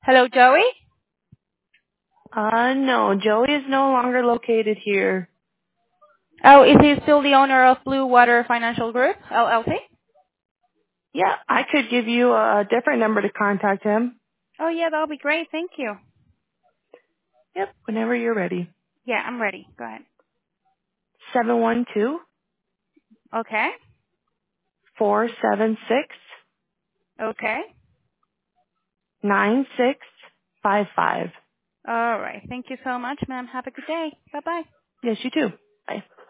Hello, Joey? No, Joey is no longer located here. Oh, is he still the owner of Blue Water Financial Group, LLC? Yeah, I could give you a different number to contact him. Oh, yeah, that'll be great. Thank you. Yep, whenever you're ready. Yeah, I'm ready. Go ahead. 712 Okay. 476 Okay. 9655. All right. Thank you so much, ma'am. Have a good day. Bye-bye. Yes, you too. Bye.